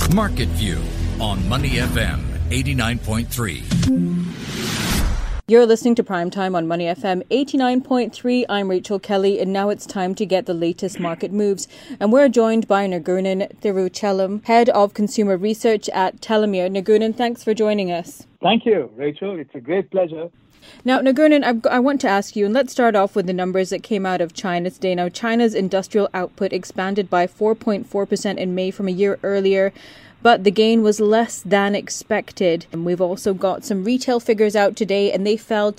Market View on Money FM 89.3. You're listening to Primetime on Money FM 89.3. I'm Rachel Kelly, and now it's time to get the latest market moves. And we're joined by Nirgunan Thiruchellam, Head of Consumer Research at Telomere. Nirgunan, thanks for joining us. Thank you, Rachel. It's a great pleasure. Now, Nirgunan, I want to ask you, and let's start off with the numbers that came out of China today. Now, China's industrial output expanded by 4.4% in May from a year earlier, but the gain was less than expected. And we've also got some retail figures out today, and they fell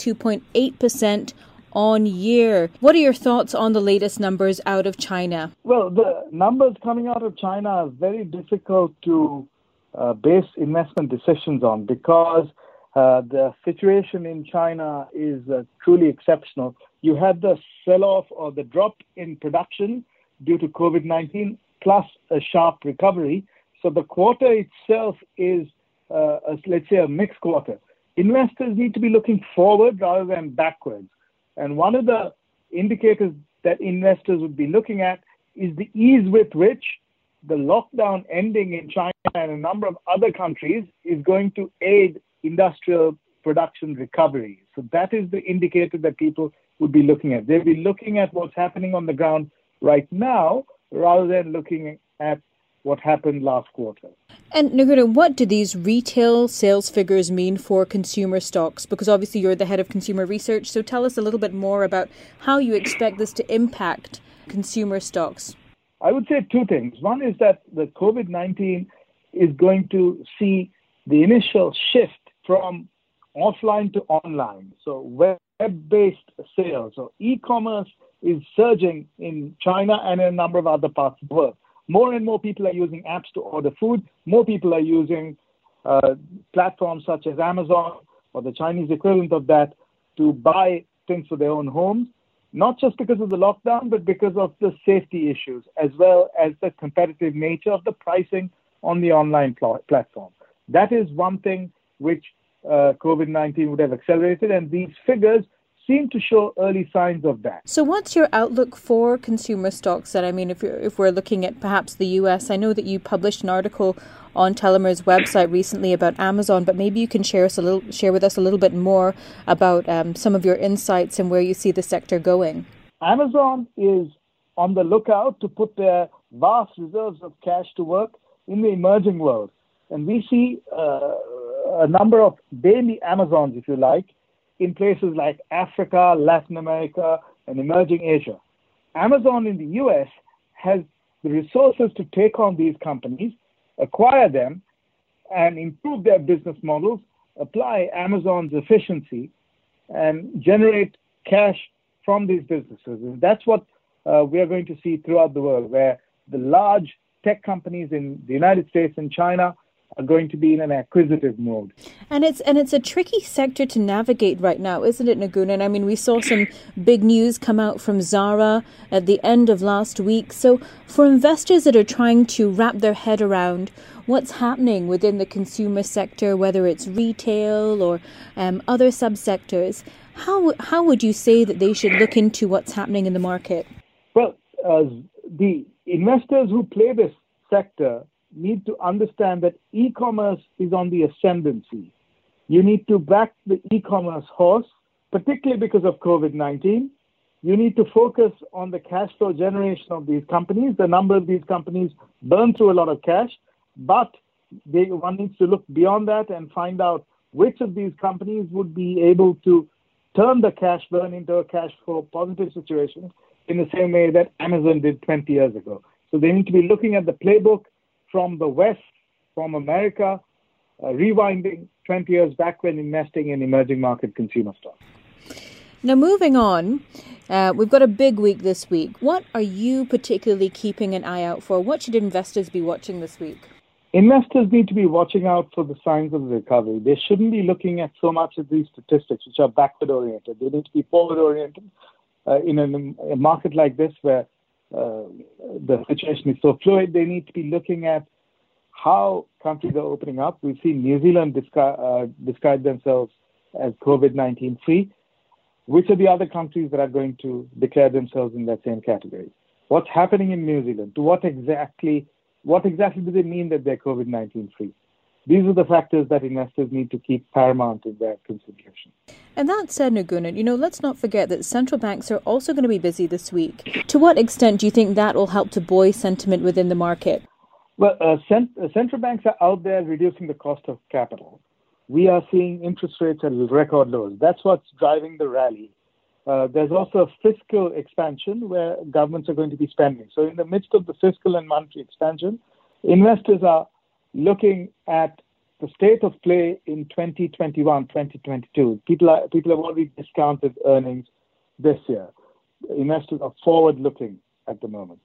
2.8% on year. What are your thoughts on the latest numbers out of China? Well, the numbers coming out of China are very difficult to base investment decisions on because the situation in China is truly exceptional. You had the sell-off or the drop in production due to COVID-19 plus a sharp recovery. So the quarter itself is, let's say, a mixed quarter. Investors need to be looking forward rather than backwards. And one of the indicators that investors would be looking at is the ease with which the lockdown ending in China and a number of other countries is going to aid industrial production recovery. So that is the indicator that people would be looking at. They'll be looking at what's happening on the ground right now rather than looking at what happened last quarter. And Nirgunan, what do these retail sales figures mean for consumer stocks? Because obviously you're the head of consumer research, so tell us a little bit more about how you expect this to impact consumer stocks. I would say two things. One is that the COVID-19 is going to see the initial shift from offline to online. So web-based sales, so e-commerce is surging in China and in a number of other parts of the world. More and more people are using apps to order food. More people are using platforms such as Amazon or the Chinese equivalent of that to buy things for their own homes, not just because of the lockdown, but because of the safety issues, as well as the competitive nature of the pricing on the online platform. That is one thing which COVID-19 would have accelerated, and these figures seem to show early signs of that. So what's your outlook for consumer stocks? And I mean, if we're looking at perhaps the US, I know that you published an article on Telomere's website recently about Amazon, but maybe you can share with us a little bit more about some of your insights and where you see the sector going. Amazon is on the lookout to put their vast reserves of cash to work in the emerging world. And we see a number of daily Amazons, if you like, in places like Africa, Latin America, and emerging Asia. Amazon in the US has the resources to take on these companies, acquire them, and improve their business models, apply Amazon's efficiency, and generate cash from these businesses. And that's what we are going to see throughout the world, where the large tech companies in the United States and China are going to be in an acquisitive mode. And it's a tricky sector to navigate right now, isn't it, Nirgunan? I mean, we saw some big news come out from Zara at the end of last week. So for investors that are trying to wrap their head around what's happening within the consumer sector, whether it's retail or other subsectors, how would you say that they should look into what's happening in the market? Well, the investors who play this sector need to understand that e-commerce is on the ascendancy. You need to back the e-commerce horse, particularly because of COVID-19. You need to focus on the cash flow generation of these companies. The number of these companies burn through a lot of cash, but one needs to look beyond that and find out which of these companies would be able to turn the cash burn into a cash flow positive situation in the same way that Amazon did 20 years ago. So they need to be looking at the playbook from the West, from America, rewinding 20 years back when investing in emerging market consumer stocks. Now, moving on, we've got a big week this week. What are you particularly keeping an eye out for? What should investors be watching this week? Investors need to be watching out for the signs of the recovery. They shouldn't be looking at so much of these statistics, which are backward-oriented. They need to be forward-oriented in a market like this where the situation is so fluid. They need to be looking at how countries are opening up. We've seen New Zealand describe themselves as COVID-19 free. Which are the other countries that are going to declare themselves in that same category? What's happening in New Zealand? To what exactly What exactly do they mean that they're COVID-19 free? These are the factors that investors need to keep paramount in their consideration. And that said, Nagunan, let's not forget that central banks are also going to be busy this week. To what extent do you think that will help to buoy sentiment within the market? Well, central banks are out there reducing the cost of capital. We are seeing interest rates at record lows. That's what's driving the rally. There's also a fiscal expansion where governments are going to be spending. So in the midst of the fiscal and monetary expansion, investors are looking at the state of play in 2021, 2022. People have already discounted earnings this year. Investors are forward-looking at the moment.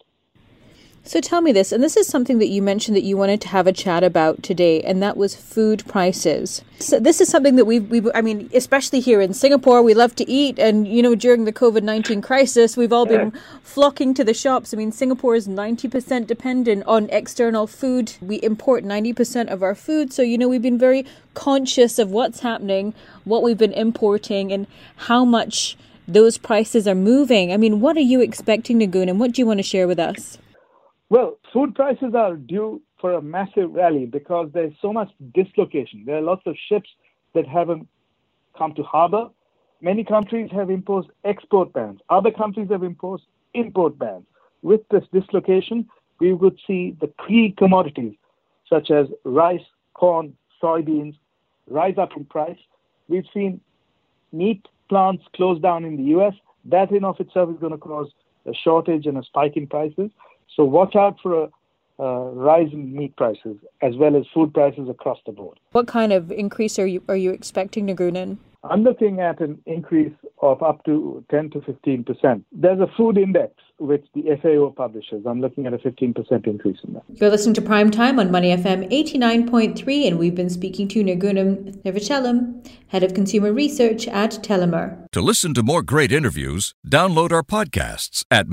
So tell me this, and this is something that you mentioned that you wanted to have a chat about today, and that was food prices. So this is something that we especially here in Singapore, we love to eat, and, during the COVID-19 crisis, we've all been flocking to the shops. I mean, Singapore is 90% dependent on external food. We import 90% of our food, so, we've been very conscious of what's happening, what we've been importing, and how much those prices are moving. I mean, what are you expecting, Nagun, and what do you want to share with us? Well, food prices are due for a massive rally because there's so much dislocation. There are lots of ships that haven't come to harbor. Many countries have imposed export bans. Other countries have imposed import bans. With this dislocation, we would see the key commodities such as rice, corn, soybeans rise up in price. We've seen meat plants close down in the U.S. That in of itself is going to cause a shortage and a spike in prices. So watch out for a rise in meat prices as well as food prices across the board. What kind of increase are you expecting, Nagunan? I'm looking at an increase of up to 10 to 15%. There's a food index which the FAO publishes. I'm looking at a 15% increase in that. You're listening to Prime Time on Money FM 89.3, and we've been speaking to Nagunam Nevachalam, Head of Consumer Research at Tellimer. To listen to more great interviews, download our podcasts at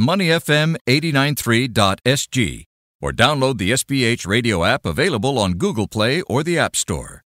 moneyfm893.sg or download the SPH radio app available on Google Play or the App Store.